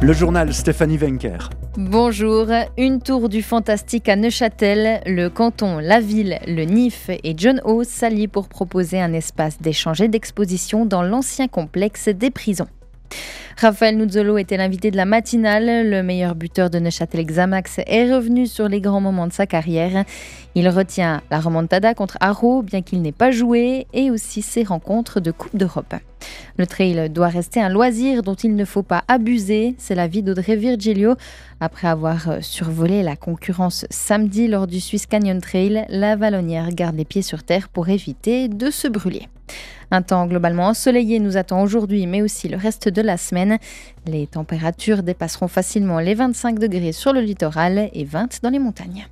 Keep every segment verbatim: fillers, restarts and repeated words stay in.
Le journal Stéphanie Wenker. Bonjour, une tour du fantastique à Neuchâtel, le canton, la ville, le N I F et John O s'allient pour proposer un espace d'échange et d'exposition dans l'ancien complexe des prisons. Raphaël Nuzzolo était l'invité de la matinale. Le meilleur buteur de Neuchâtel Xamax est revenu sur les grands moments de sa carrière. Il retient la remontada contre Haro, bien qu'il n'ait pas joué, et aussi ses rencontres de Coupe d'Europe. Le trail doit rester un loisir dont il ne faut pas abuser. C'est l'avis d'Audrey Virgilio. Après avoir survolé la concurrence samedi lors du Swiss Canyon Trail, la Vallonnière garde les pieds sur terre pour éviter de se brûler. Un temps globalement ensoleillé nous attend aujourd'hui, mais aussi le reste de la semaine. Les températures dépasseront facilement les vingt-cinq degrés sur le littoral et vingt dans les montagnes.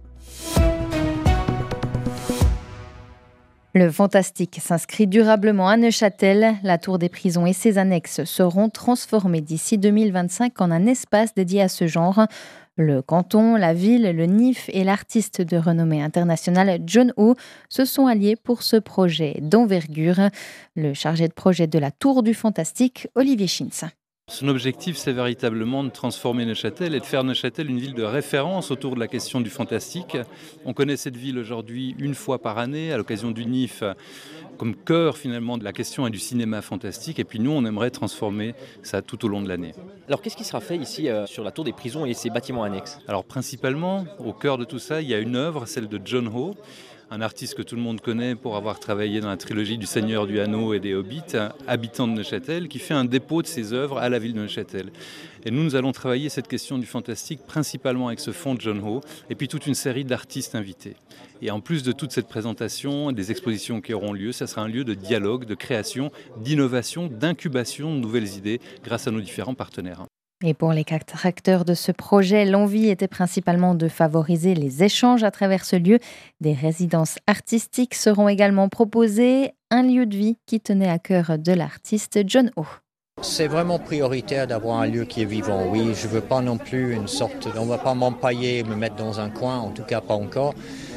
Le fantastique s'inscrit durablement à Neuchâtel. La tour des prisons et ses annexes seront transformées d'ici deux mille vingt-cinq en un espace dédié à ce genre. Le canton, la ville, le N I F et l'artiste de renommée internationale John O se sont alliés pour ce projet d'envergure. Le chargé de projet de la Tour du Fantastique, Olivier Schintz. Son objectif, c'est véritablement de transformer Neuchâtel et de faire Neuchâtel une ville de référence autour de la question du fantastique. On connaît cette ville aujourd'hui une fois par année, à l'occasion du N I F, comme cœur finalement de la question et du cinéma fantastique. Et puis nous, on aimerait transformer ça tout au long de l'année. Alors qu'est-ce qui sera fait ici euh, sur la tour des prisons et ses bâtiments annexes ? Alors principalement, au cœur de tout ça, il y a une œuvre, celle de John O, un artiste que tout le monde connaît pour avoir travaillé dans la trilogie du Seigneur du Anneau et des Hobbits, habitant de Neuchâtel, qui fait un dépôt de ses œuvres à la ville de Neuchâtel. Et nous, nous allons travailler cette question du fantastique principalement avec ce fonds de John O et puis toute une série d'artistes invités. Et en plus de toute cette présentation, des expositions qui auront lieu, ça sera un lieu de dialogue, de création, d'innovation, d'incubation de nouvelles idées grâce à nos différents partenaires. Et pour les quatre acteurs de ce projet, l'envie était principalement de favoriser les échanges à travers ce lieu. Des résidences artistiques seront également proposées, un lieu de vie qui tenait à cœur de l'artiste John O. C'est vraiment prioritaire d'avoir un lieu qui est vivant. Oui, je ne veux pas non plus une sorte... On ne va pas m'empailler, me mettre dans un coin, en tout cas pas encore.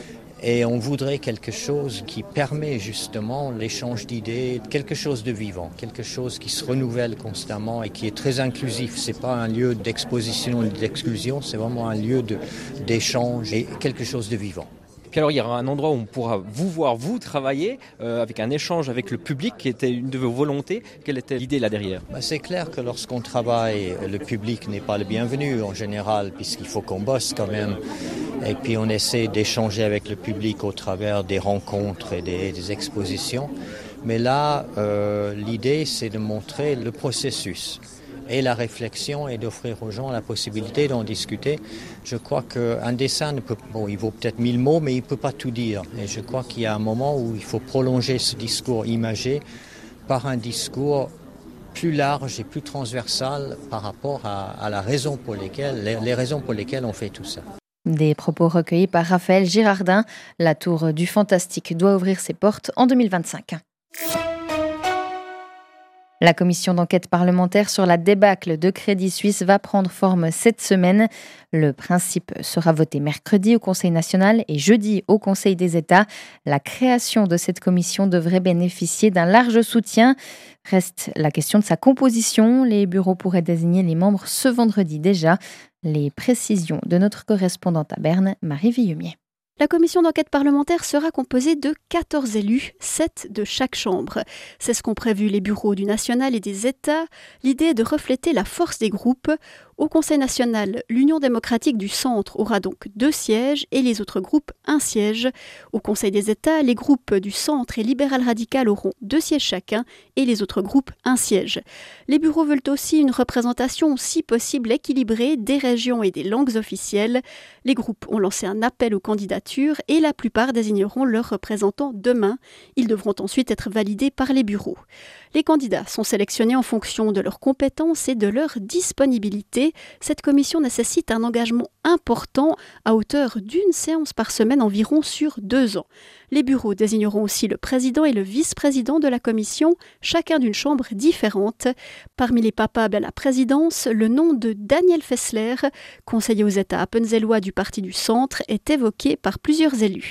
Et on voudrait quelque chose qui permet justement l'échange d'idées, quelque chose de vivant, quelque chose qui se renouvelle constamment et qui est très inclusif. Ce n'est pas un lieu d'exposition ou d'exclusion, c'est vraiment un lieu de, d'échange et quelque chose de vivant. Puis alors il y aura un endroit où on pourra vous voir, vous travailler, euh, avec un échange avec le public qui était une de vos volontés. Quelle était l'idée là derrière ? Ben, c'est clair que lorsqu'on travaille, le public n'est pas le bienvenu en général, puisqu'il faut qu'on bosse quand même. Et puis on essaie d'échanger avec le public au travers des rencontres et des, des expositions. Mais là, euh, l'idée c'est de montrer le processus et la réflexion et d'offrir aux gens la possibilité d'en discuter. Je crois qu'un dessin, ne peut, bon, il vaut peut-être mille mots, mais il ne peut pas tout dire. Et je crois qu'il y a un moment où il faut prolonger ce discours imagé par un discours plus large et plus transversal par rapport à, à la raison pour lesquelles, les, les raisons pour lesquelles on fait tout ça. Des propos recueillis par Raphaël Girardin. La tour du fantastique doit ouvrir ses portes en deux mille vingt-cinq. La commission d'enquête parlementaire sur la débâcle de Crédit Suisse va prendre forme cette semaine. Le principe sera voté mercredi au Conseil national et jeudi au Conseil des États. La création de cette commission devrait bénéficier d'un large soutien. Reste la question de sa composition. Les bureaux pourraient désigner les membres ce vendredi déjà. Les précisions de notre correspondante à Berne, Marie Villemier. La commission d'enquête parlementaire sera composée de quatorze élus, sept de chaque chambre. C'est ce qu'ont prévu les bureaux du national et des États. L'idée est de refléter la force des groupes. Au Conseil national, l'Union démocratique du centre aura donc deux sièges et les autres groupes un siège. Au Conseil des États, les groupes du centre et libéral radical auront deux sièges chacun et les autres groupes un siège. Les bureaux veulent aussi une représentation, si possible équilibrée, des régions et des langues officielles. Les groupes ont lancé un appel aux candidatures et la plupart désigneront leurs représentants demain. Ils devront ensuite être validés par les bureaux. Les candidats sont sélectionnés en fonction de leurs compétences et de leur disponibilité. Cette commission nécessite un engagement important à hauteur d'une séance par semaine environ sur deux ans. Les bureaux désigneront aussi le président et le vice-président de la commission, chacun d'une chambre différente. Parmi les papables à la présidence, le nom de Daniel Fessler, conseiller aux États appenzellois du Parti du Centre, est évoqué par plusieurs élus.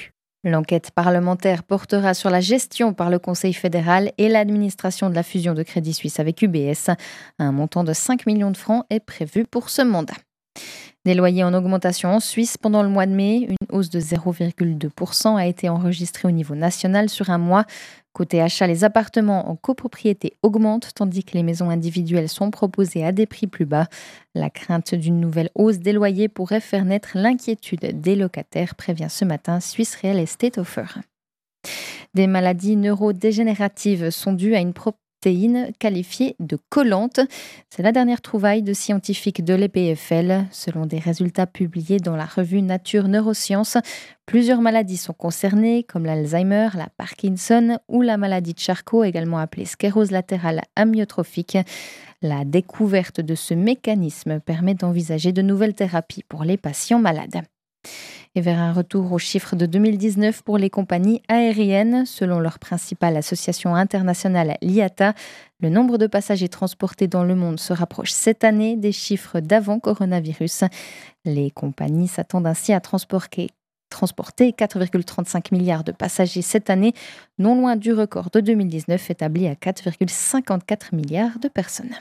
L'enquête parlementaire portera sur la gestion par le Conseil fédéral et l'administration de la fusion de Crédit Suisse avec U B S. Un montant de cinq millions de francs est prévu pour ce mandat. Des loyers en augmentation en Suisse pendant le mois de mai. Une hausse de zéro virgule deux pour cent a été enregistrée au niveau national sur un mois. Côté achat, les appartements en copropriété augmentent tandis que les maisons individuelles sont proposées à des prix plus bas. La crainte d'une nouvelle hausse des loyers pourrait faire naître l'inquiétude des locataires, prévient ce matin Swiss Real Estate Offer. Des maladies neurodégénératives sont dues à une protéine qualifiée de collante. C'est la dernière trouvaille de scientifiques de l'E P F L. Selon des résultats publiés dans la revue Nature Neurosciences, plusieurs maladies sont concernées, comme l'Alzheimer, la Parkinson ou la maladie de Charcot, également appelée sclérose latérale amyotrophique. La découverte de ce mécanisme permet d'envisager de nouvelles thérapies pour les patients malades. Et vers un retour aux chiffres de deux mille dix-neuf pour les compagnies aériennes. Selon leur principale association internationale, l'I A T A, le nombre de passagers transportés dans le monde se rapproche cette année des chiffres d'avant coronavirus. Les compagnies s'attendent ainsi à transporter transporter quatre virgule trente-cinq milliards de passagers cette année, non loin du record de deux mille dix-neuf établi à quatre virgule cinquante-quatre milliards de personnes.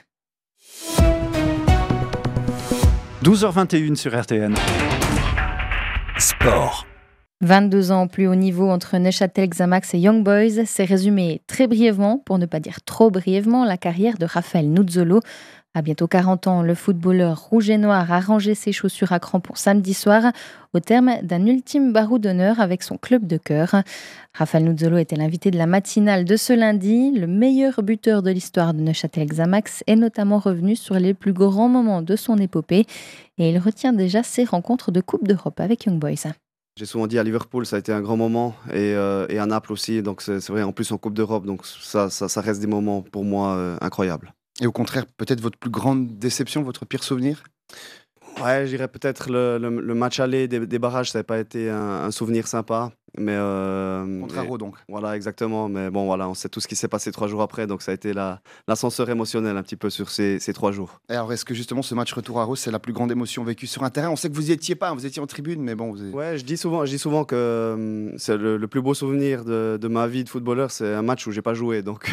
douze heures vingt et une sur R T N. Sport. vingt-deux ans au plus haut niveau entre Neuchâtel Xamax et Young Boys, c'est résumé très brièvement, pour ne pas dire trop brièvement, la carrière de Raphaël Nuzzolo. À bientôt quarante ans, le footballeur rouge et noir a rangé ses chaussures à crampons samedi soir au terme d'un ultime barreau d'honneur avec son club de cœur. Raphaël Nuzzolo était l'invité de la matinale de ce lundi. Le meilleur buteur de l'histoire de Neuchâtel Xamax est notamment revenu sur les plus grands moments de son épopée et il retient déjà ses rencontres de Coupe d'Europe avec Young Boys. J'ai souvent dit à Liverpool, ça a été un grand moment et, euh, et à Naples aussi, donc c'est, c'est vrai, en plus en Coupe d'Europe, donc ça, ça, ça reste des moments pour moi euh, incroyables. Et au contraire, peut-être votre plus grande déception, votre pire souvenir ? Ouais, je dirais peut-être le, le, le match aller des, des barrages, ça n'a pas été un, un souvenir sympa. Mais euh, Contre Arro, donc. Voilà, exactement. Mais bon, voilà, on sait tout ce qui s'est passé trois jours après, donc ça a été la, l'ascenseur émotionnel un petit peu sur ces, ces trois jours. Et alors, est-ce que justement ce match retour à Arro, c'est la plus grande émotion vécue sur un terrain ? On sait que vous n'y étiez pas, vous étiez en tribune, mais bon. Vous avez... Ouais, je dis souvent, je dis souvent que euh, c'est le, le plus beau souvenir de, de ma vie de footballeur, c'est un match où j'ai pas joué. Donc,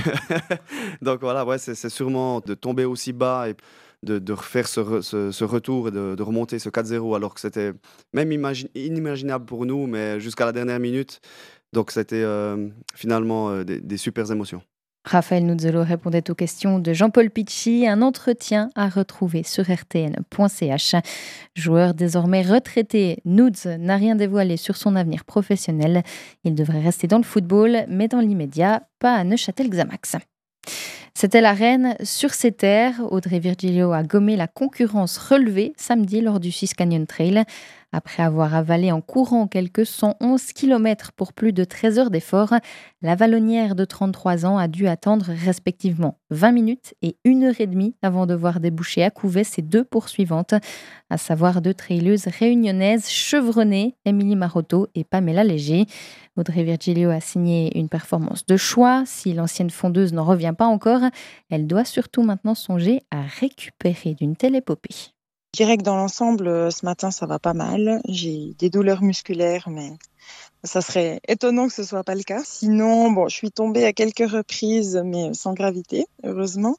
donc voilà, ouais, c'est, c'est sûrement de tomber aussi bas et de, de refaire ce, re, ce, ce retour et de, de remonter ce quatre zéro alors que c'était même imagine, inimaginable pour nous, mais jusqu'à la dernière minute. Donc c'était euh, finalement euh, des, des super émotions. Raphaël Nuzzolo répondait aux questions de Jean-Paul Picchi, un entretien à retrouver sur r t n point c h. Joueur désormais retraité, Nuz n'a rien dévoilé sur son avenir professionnel. Il devrait rester dans le football, mais dans l'immédiat, pas à Neuchâtel Xamax. C'était la reine sur ses terres. Audrey Virgilio a gommé la concurrence relevée samedi lors du Swiss Canyon Trail. Après avoir avalé en courant quelques cent onze kilomètres pour plus de treize heures d'effort, la vallonnière de trente-trois ans a dû attendre respectivement vingt minutes et une heure et demie avant de voir déboucher à Couvet ses deux poursuivantes, à savoir deux traileuses réunionnaises chevronnées, Émilie Marotto et Pamela Léger. Audrey Virgilio a signé une performance de choix. Si l'ancienne fondeuse n'en revient pas encore, elle doit surtout maintenant songer à récupérer d'une telle épopée. Je dirais que dans l'ensemble, ce matin, ça va pas mal. J'ai des douleurs musculaires, mais ça serait étonnant que ce soit pas le cas. Sinon, bon, je suis tombée à quelques reprises, mais sans gravité, heureusement.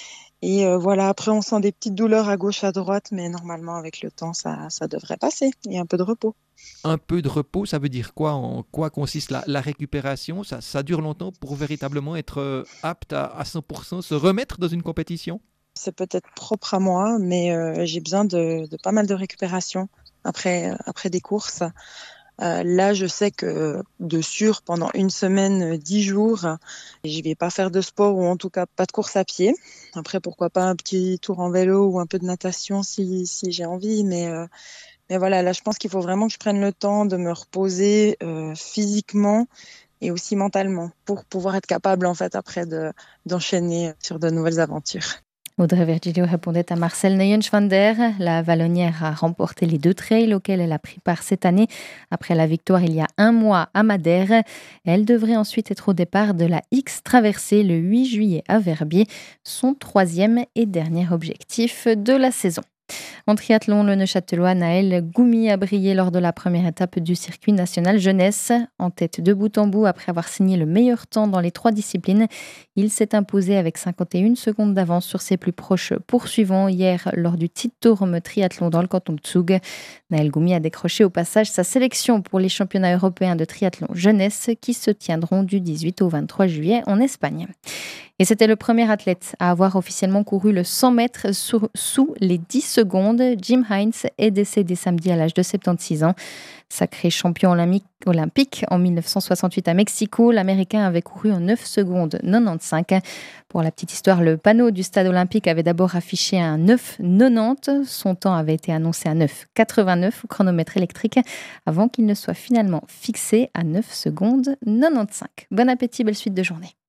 Et euh, voilà, après, on sent des petites douleurs à gauche, à droite, mais normalement, avec le temps, ça, ça devrait passer. Et un peu de repos. Un peu de repos, ça veut dire quoi ? En quoi consiste la, la récupération ? ça, ça dure longtemps pour véritablement être apte à, à cent pour cent se remettre dans une compétition ? C'est peut-être propre à moi, mais euh, j'ai besoin de, de pas mal de récupération après, après des courses. Euh, là, je sais que de sûr, pendant une semaine, dix jours, je vais pas faire de sport ou en tout cas pas de course à pied. Après, pourquoi pas un petit tour en vélo ou un peu de natation si, si j'ai envie. Mais, euh, mais voilà, là, je pense qu'il faut vraiment que je prenne le temps de me reposer euh, physiquement et aussi mentalement pour pouvoir être capable, en fait, après de, d'enchaîner sur de nouvelles aventures. Audrey Virgilio répondait à Marcel Neuenschwander. La vallonnière a remporté les deux trails auxquels elle a pris part cette année. Après la victoire il y a un mois à Madère, elle devrait ensuite être au départ de la X traversée le huit juillet à Verbier, son troisième et dernier objectif de la saison. En triathlon, le Neuchâtelois Naël Goumi a brillé lors de la première étape du circuit national jeunesse. En tête de bout en bout, après avoir signé le meilleur temps dans les trois disciplines, il s'est imposé avec cinquante et une secondes d'avance sur ses plus proches poursuivants hier lors du Titorm triathlon dans le canton de Zug. Naël Goumi a décroché au passage sa sélection pour les championnats européens de triathlon jeunesse qui se tiendront du dix-huit au vingt-trois juillet en Espagne. Et c'était le premier athlète à avoir officiellement couru le cent mètres sous, sous les dix secondes. Jim Hines est décédé samedi à l'âge de soixante-seize ans. Sacré champion olympique en mille neuf cent soixante-huit à Mexico, l'Américain avait couru en neuf secondes quatre-vingt-quinze. Pour la petite histoire, le panneau du stade olympique avait d'abord affiché un neuf quatre-vingt-dix. Son temps avait été annoncé à neuf quatre-vingt-neuf au chronomètre électrique avant qu'il ne soit finalement fixé à neuf secondes quatre-vingt-quinze. Bon appétit, belle suite de journée.